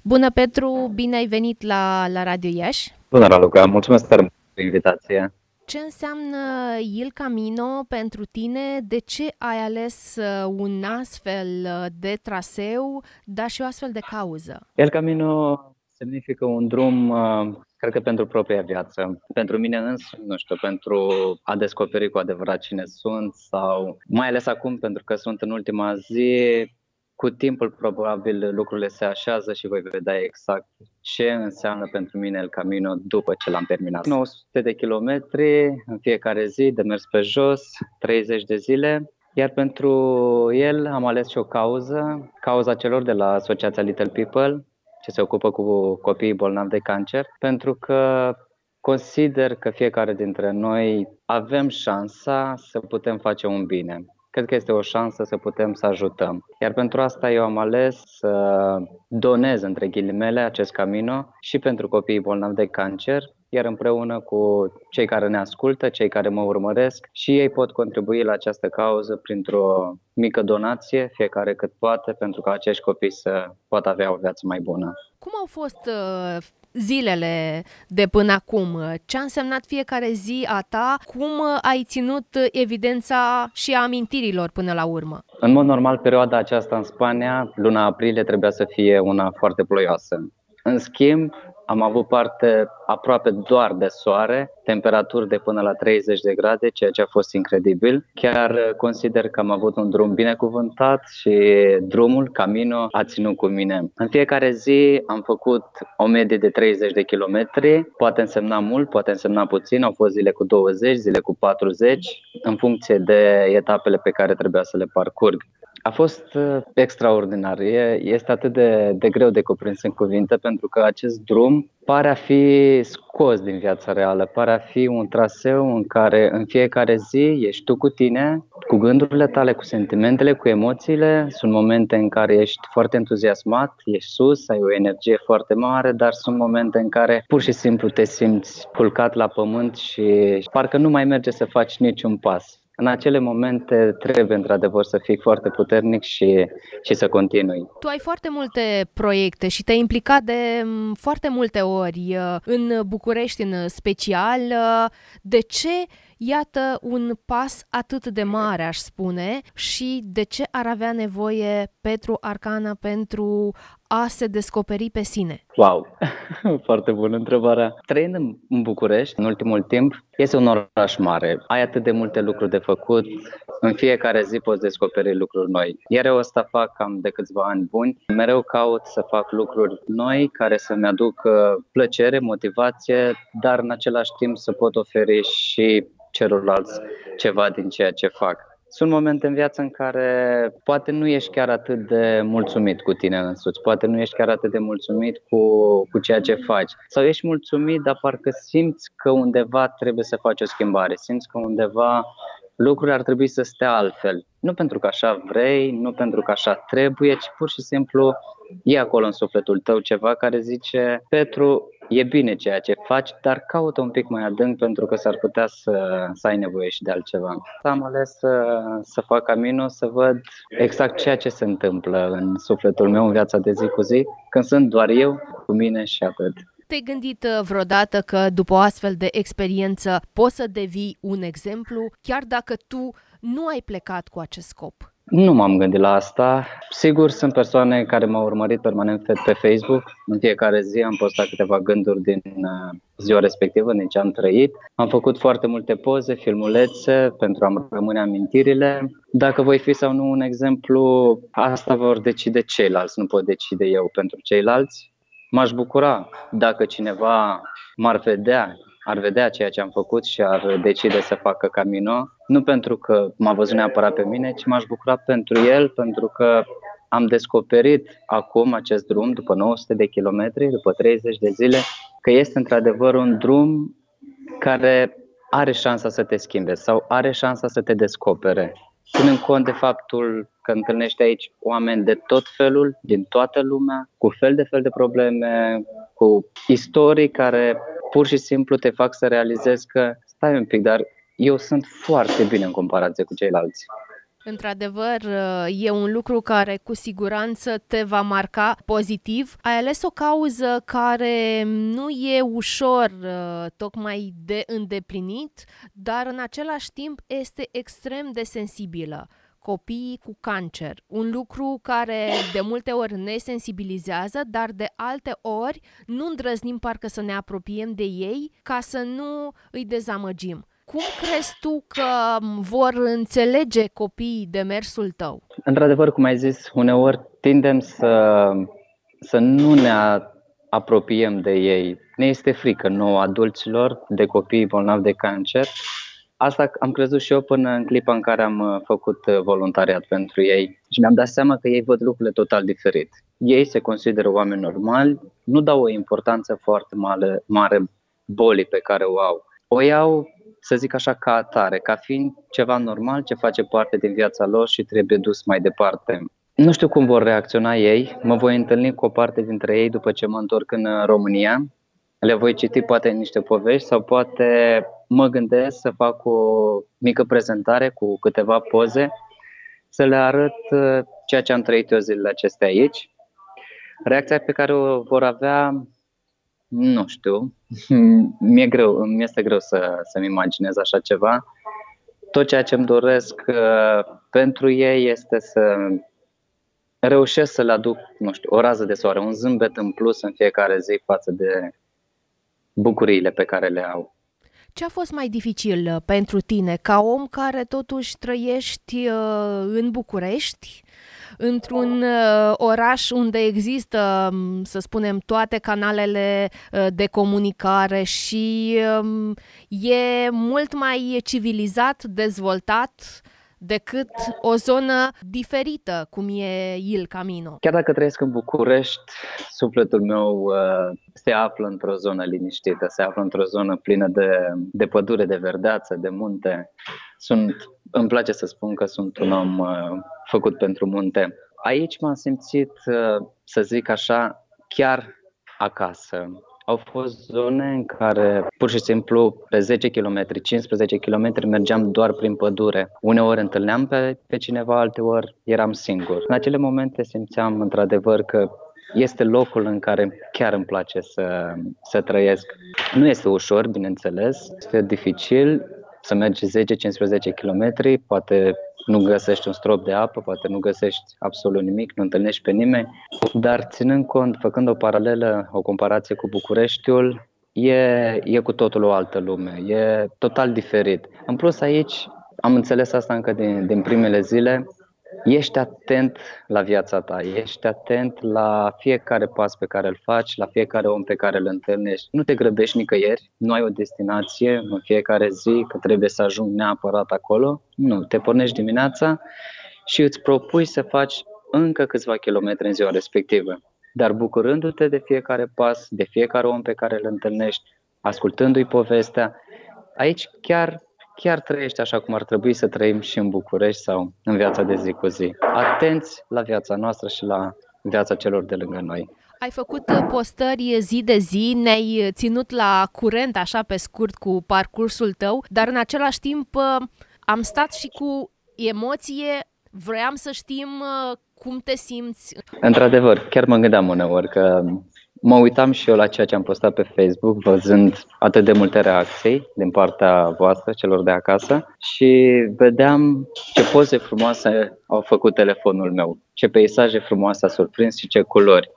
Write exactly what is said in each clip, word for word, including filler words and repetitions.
Bună, Petru! Bine ai venit la, la Radio Iași! Bună, Raluca! Mulțumesc tare mult pentru invitație! Ce înseamnă Il Camino pentru tine? De ce ai ales un astfel de traseu, dar și o astfel de cauză? Il Camino semnifică un drum, cred că pentru propria viață. Pentru mine însumi, nu știu, pentru a descoperi cu adevărat cine sunt sau mai ales acum pentru că sunt în ultima zi. Cu timpul probabil lucrurile se așează și voi vedea exact ce înseamnă pentru mine El Camino după ce l-am terminat. nouă sute de kilometri în fiecare zi de mers pe jos, treizeci de zile. Iar pentru el am ales și o cauză, cauza celor de la Asociația Little People, ce se ocupă cu copiii bolnavi de cancer, pentru că consider că fiecare dintre noi avem șansa să putem face un bine. Cred că este o șansă să putem să ajutăm. Iar pentru asta eu am ales să donez, între ghilimele, acest Camino și pentru copiii bolnavi de cancer, iar împreună cu cei care ne ascultă, cei care mă urmăresc, și ei pot contribui la această cauză printr-o mică donație, fiecare cât poate, pentru ca acești copii să poată avea o viață mai bună. Cum au fost uh, zilele de până acum? Ce a însemnat fiecare zi a ta? Cum ai ținut evidența și a amintirilor până la urmă? În mod normal, perioada aceasta în Spania, luna aprilie, trebuia să fie una foarte ploioasă. În schimb, am avut parte aproape doar de soare, temperaturi de până la treizeci de grade, ceea ce a fost incredibil. Chiar consider că am avut un drum binecuvântat și drumul, Camino, a ținut cu mine. În fiecare zi am făcut o medie de treizeci de kilometri, poate însemna mult, poate însemna puțin, au fost zile cu douăzeci, zile cu patruzeci, în funcție de etapele pe care trebuia să le parcurg. A fost extraordinar, este atât de, de greu de cuprins în cuvinte, pentru că acest drum pare a fi scos din viața reală, pare a fi un traseu în care în fiecare zi ești tu cu tine, cu gândurile tale, cu sentimentele, cu emoțiile. Sunt momente în care ești foarte entuziasmat, ești sus, ai o energie foarte mare, dar sunt momente în care pur și simplu te simți culcat la pământ și parcă nu mai merge să faci niciun pas. În acele momente trebuie într-adevăr să fii foarte puternic și, și să continui. Tu ai foarte multe proiecte și te-ai implicat de foarte multe ori în București în special. De ce, iată, un pas atât de mare, aș spune, și de ce ar avea nevoie Petru Arcana pentru a se descoperi pe sine? Wow! Foarte bună întrebarea. Trăind în București, în ultimul timp, este un oraș mare. Ai atât de multe lucruri de făcut. În fiecare zi poți descoperi lucruri noi. Iar eu asta fac cam de câțiva ani buni. Mereu caut să fac lucruri noi care să-mi aducă plăcere, motivație, dar în același timp să pot oferi și celorlalți ceva din ceea ce fac. Sunt momente în viață în care poate nu ești chiar atât de mulțumit cu tine însuți, poate nu ești chiar atât de mulțumit cu, cu ceea ce faci. Sau ești mulțumit, dar parcă simți că undeva trebuie să faci o schimbare, simți că undeva lucrurile ar trebui să stea altfel. Nu pentru că așa vrei, nu pentru că așa trebuie, ci pur și simplu e acolo în sufletul tău ceva care zice: Petru, e bine ceea ce faci, dar caută un pic mai adânc pentru că s-ar putea să, să ai nevoie și de altceva. Am ales să, să fac Camino, să văd exact ceea ce se întâmplă în sufletul meu, în viața de zi cu zi, când sunt doar eu, cu mine și atât. Te-ai gândit vreodată că după o astfel de experiență poți să devii un exemplu, chiar dacă tu nu ai plecat cu acest scop? Nu m-am gândit la asta. Sigur, sunt persoane care m-au urmărit permanent pe Facebook. În fiecare zi am postat câteva gânduri din ziua respectivă, din ce am trăit. Am făcut foarte multe poze, filmulețe pentru a-mi rămâne amintirile. Dacă voi fi sau nu un exemplu, asta vor decide ceilalți, nu pot decide eu pentru ceilalți. M-aș bucura dacă cineva m-ar vedea, ar vedea ceea ce am făcut și ar decide să facă Camino. Nu pentru că m-a văzut neapărat pe mine, ci m-aș bucura pentru el, pentru că am descoperit acum acest drum, după nouă sute de kilometri, după treizeci de zile, că este într-adevăr un drum care are șansa să te schimbe sau are șansa să te descopere. Ținând cont de faptul că întâlnești aici oameni de tot felul, din toată lumea, cu fel de fel de probleme, cu istorii care pur și simplu te fac să realizezi că stai un pic, dar eu sunt foarte bine în comparație cu ceilalți. Într-adevăr, e un lucru care cu siguranță te va marca pozitiv. Ai ales o cauză care nu e ușor tocmai de îndeplinit, dar în același timp este extrem de sensibilă. Copiii cu cancer, un lucru care de multe ori ne sensibilizează, dar de alte ori nu îndrăznim parcă să ne apropiem de ei ca să nu îi dezamăgim. Cum crezi tu că vor înțelege copiii demersul tău? Într-adevăr, cum ai zis, uneori tindem să, să nu ne apropiem de ei. Ne este frică nouă, adulților, de copiii bolnavi de cancer. Asta am crezut și eu până în clipa în care am făcut voluntariat pentru ei și mi-am dat seama că ei văd lucrurile total diferit. Ei se consideră oameni normali, nu dau o importanță foarte mare, mare bolii pe care o au. O iau, să zic așa, ca atare, ca fiind ceva normal ce face parte din viața lor și trebuie dus mai departe. Nu știu cum vor reacționa ei, mă voi întâlni cu o parte dintre ei după ce mă întorc în România. Le voi citi poate niște povești sau poate mă gândesc să fac o mică prezentare cu câteva poze, să le arăt ceea ce am trăit eu zilele acestea aici. Reacția pe care o vor avea, nu știu, mi-e greu, mi este greu să, să-mi imaginez așa ceva. Tot ceea ce îmi doresc uh, pentru ei este să reușesc să le aduc, nu știu, o rază de soare, un zâmbet în plus în fiecare zi față de bucuriile pe care le au. Ce a fost mai dificil pentru tine, ca om care totuși trăiești în București, într-un oraș unde există, să spunem, toate canalele de comunicare și e mult mai civilizat, dezvoltat decât o zonă diferită, cum e Il Camino? Chiar dacă trăiesc în București, sufletul meu uh, se află într-o zonă liniștită, se află într-o zonă plină de, de pădure, de verdeață, de munte. Sunt, îmi place să spun că sunt un om uh, făcut pentru munte. Aici m-am simțit, uh, să zic așa, chiar acasă. Au fost zone în care pur și simplu pe zece kilometri, cincisprezece kilometri mergeam doar prin pădure. Uneori întâlneam pe, pe cineva, alteori eram singur. În acele momente simțeam într-adevăr că este locul în care chiar îmi place să, să trăiesc. Nu este ușor, bineînțeles, este dificil să mergi zece cincisprezece kilometri, poate nu găsești un strop de apă, poate nu găsești absolut nimic, nu întâlnești pe nimeni, dar ținând cont, făcând o paralelă, o comparație cu Bucureștiul, e, e cu totul o altă lume, e total diferit. În plus aici, am înțeles asta încă din, din primele zile, ești atent la viața ta, ești atent la fiecare pas pe care îl faci, la fiecare om pe care îl întâlnești. Nu te grăbești nicăieri, nu ai o destinație în fiecare zi că trebuie să ajungi neapărat acolo. Nu, te pornești dimineața și îți propui să faci încă câțiva kilometri în ziua respectivă. Dar bucurându-te de fiecare pas, de fiecare om pe care îl întâlnești, ascultându-i povestea, aici chiar... chiar trăiești așa cum ar trebui să trăim și în București sau în viața de zi cu zi. Atenți la viața noastră și la viața celor de lângă noi. Ai făcut postări zi de zi, ne-ai ținut la curent așa pe scurt cu parcursul tău, dar în același timp am stat și cu emoție, vreau să știm cum te simți. Într-adevăr, chiar mă gândeam uneori că mă uitam și eu la ceea ce am postat pe Facebook, văzând atât de multe reacții din partea voastră, celor de acasă, și vedeam ce poze frumoase au făcut telefonul meu, ce peisaje frumoase a surprins și ce culori.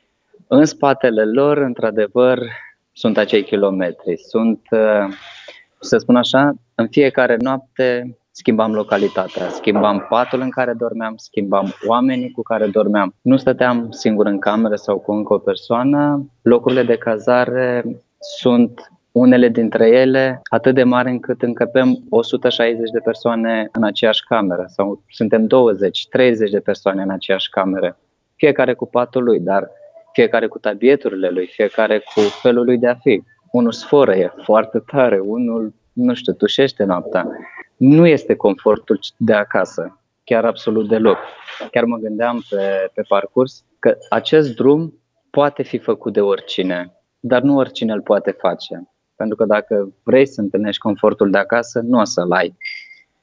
În spatele lor, într-adevăr, sunt acei kilometri. Sunt, să spun așa, în fiecare noapte schimbam localitatea, schimbam patul în care dormeam, schimbam oamenii cu care dormeam. Nu stăteam singur în cameră sau cu încă o persoană. Locurile de cazare sunt unele dintre ele atât de mari încât încăpem o sută șaizeci de persoane în aceeași cameră sau suntem douăzeci treizeci de persoane în aceeași cameră. Fiecare cu patul lui, dar fiecare cu tabieturile lui, fiecare cu felul lui de a fi. Unul sfărăie foarte tare, unul, nu știu, tușește noaptea. Nu este confortul de acasă, chiar absolut deloc. Chiar mă gândeam pe, pe parcurs că acest drum poate fi făcut de oricine, dar nu oricine îl poate face. Pentru că dacă vrei să întâlnești confortul de acasă, nu o să-l ai.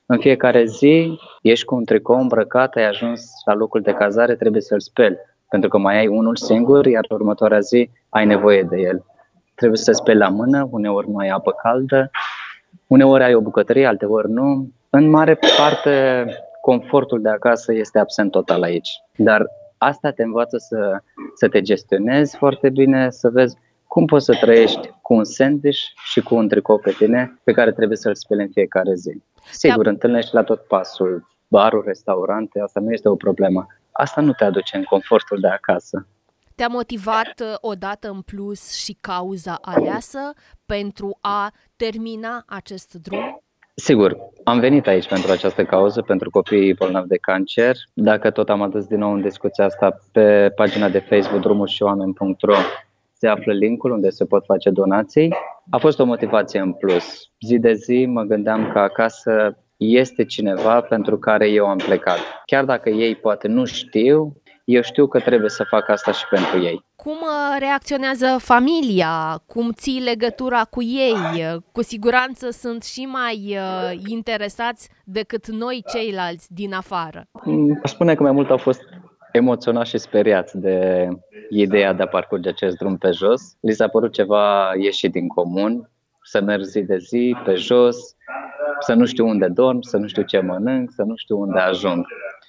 În fiecare zi ești cu un tricou îmbrăcat, ai ajuns la locul de cazare, trebuie să-l speli, pentru că mai ai unul singur, iar următoarea zi ai nevoie de el. Trebuie să speli la mână, uneori nu ai apă caldă, uneori ai o bucătărie, alteori nu. În mare parte, confortul de acasă este absent total aici. Dar asta te învață să, să te gestionezi foarte bine, să vezi cum poți să trăiești cu un sandwich și cu un tricou pe tine pe care trebuie să-l speli în fiecare zi. Sigur, da. Întâlnești la tot pasul baruri, restaurante, asta nu este o problemă. Asta nu te aduce în confortul de acasă. Te-a motivat odată în plus și cauza aleasă pentru a termina acest drum? Sigur, am venit aici pentru această cauză, pentru copiii bolnavi de cancer. Dacă tot am adus din nou în discuția asta, pe pagina de Facebook drumuri și oameni punct ro se află linkul unde se pot face donații. A fost o motivație în plus. Zi de zi mă gândeam că acasă este cineva pentru care eu am plecat. Chiar dacă ei poate nu știu, eu știu că trebuie să fac asta și pentru ei. Cum reacționează familia? Cum ții legătura cu ei? Cu siguranță sunt și mai interesați decât noi ceilalți din afară. Aș spune că mai mult au fost emoționați și speriați de ideea de a parcurge acest drum pe jos. Li s-a părut ceva ieșit din comun, să merg zi de zi pe jos, să nu știu unde dorm, să nu știu ce mănânc, să nu știu unde ajung.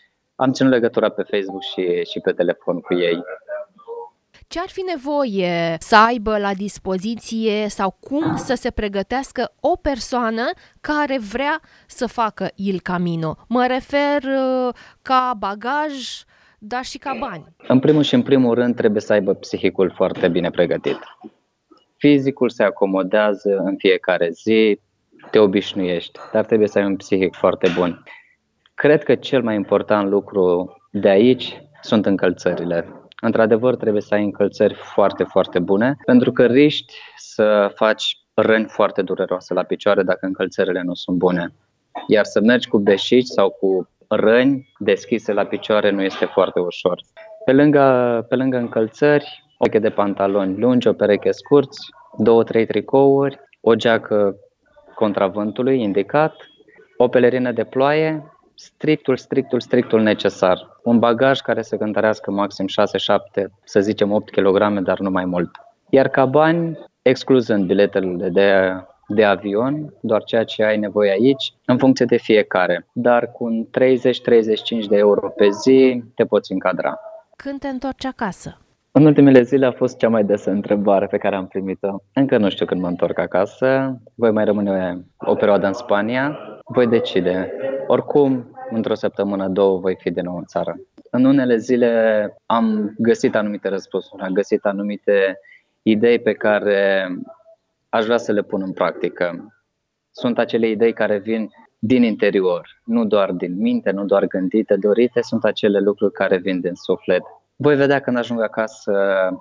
Am ținut legătura pe Facebook și, și pe telefon cu ei. Ce ar fi nevoie să aibă la dispoziție sau cum să se pregătească o persoană care vrea să facă Il Camino? Mă refer ca bagaj, dar și ca bani. În primul și în primul rând trebuie să aibă psihicul foarte bine pregătit. Fizicul se acomodează în fiecare zi, te obișnuiești, dar trebuie să ai un psihic foarte bun. Cred că cel mai important lucru de aici sunt încălțările. Într-adevăr, trebuie să ai încălțări foarte, foarte bune, pentru că riști să faci răni foarte dureroase la picioare dacă încălțările nu sunt bune. Iar să mergi cu beșici sau cu răni deschise la picioare nu este foarte ușor. Pe lângă, pe lângă încălțări, o pereche de pantaloni lungi, o pereche scurți, două, trei tricouri, o geacă contra vântului indicat, o pelerină de ploaie, strictul, strictul, strictul necesar. Un bagaj care să cântărească maxim șase șapte, să zicem opt kilograme, dar nu mai mult. Iar ca bani, excluzând biletele de, de avion, doar ceea ce ai nevoie aici, în funcție de fiecare. Dar cu treizeci treizeci și cinci de euro pe zi te poți încadra. Când te întorci acasă? În ultimele zile a fost cea mai desă întrebare pe care am primit-o. Încă nu știu când mă întorc acasă, voi mai rămâne o perioadă în Spania, voi decide. Oricum, într-o săptămână, două, voi fi din nou în țară. În unele zile am găsit anumite răspunsuri, am găsit anumite idei pe care aș vrea să le pun în practică. Sunt acele idei care vin din interior, nu doar din minte, nu doar gândite, dorite, sunt acele lucruri care vin din suflet. Voi vedea când ajung acasă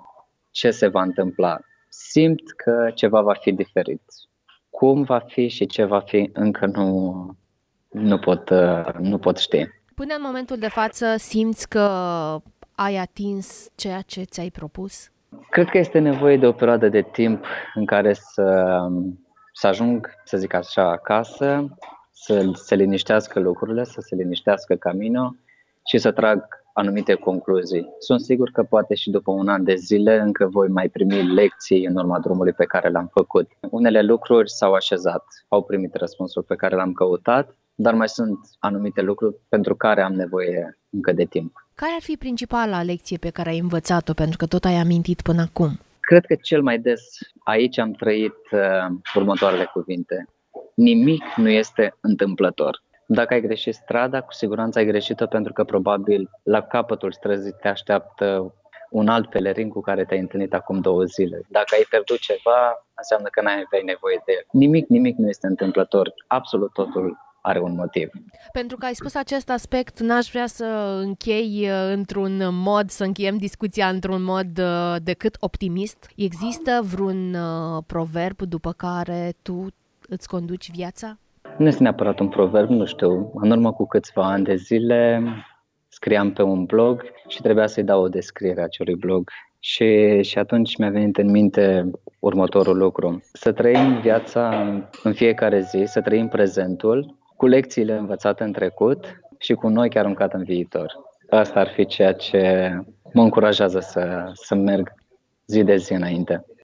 ce se va întâmpla. Simt că ceva va fi diferit. Cum va fi și ce va fi, încă nu, nu, pot, nu pot ști. Până în momentul de față simți că ai atins ceea ce ți-ai propus? Cred că este nevoie de o perioadă de timp în care să, să ajung, să zic așa, acasă, să se liniștească lucrurile, să se liniștească Camino și să trag anumite concluzii. Sunt sigur că poate și după un an de zile încă voi mai primi lecții în urma drumului pe care l-am făcut. Unele lucruri s-au așezat, au primit răspunsul pe care l-am căutat, dar mai sunt anumite lucruri pentru care am nevoie încă de timp. Care ar fi principala lecție pe care ai învățat-o, pentru că tot ai amintit până acum? Cred că cel mai des aici am trăit uh, următoarele cuvinte. Nimic nu este întâmplător. Dacă ai greșit strada, cu siguranță ai greșit-o pentru că probabil la capătul străzii te așteaptă un alt pelerin cu care te-ai întâlnit acum două zile. Dacă ai pierdut ceva, înseamnă că n-ai aveai nevoie de el. Nimic, nimic nu este întâmplător. Absolut totul are un motiv. Pentru că ai spus acest aspect, n-aș vrea să închei într-un mod, să încheiem discuția într-un mod decât optimist. Există vreun proverb după care tu îți conduci viața? Nu este neapărat un proverb, nu știu. În urmă cu câțiva ani de zile scriam pe un blog și trebuia să-i dau o descriere a acelui blog. Și, și atunci mi-a venit în minte următorul lucru. Să trăim viața în fiecare zi, să trăim prezentul cu lecțiile învățate în trecut și cu noi chiar aruncat în viitor. Asta ar fi ceea ce mă încurajează să, să merg zi de zi înainte.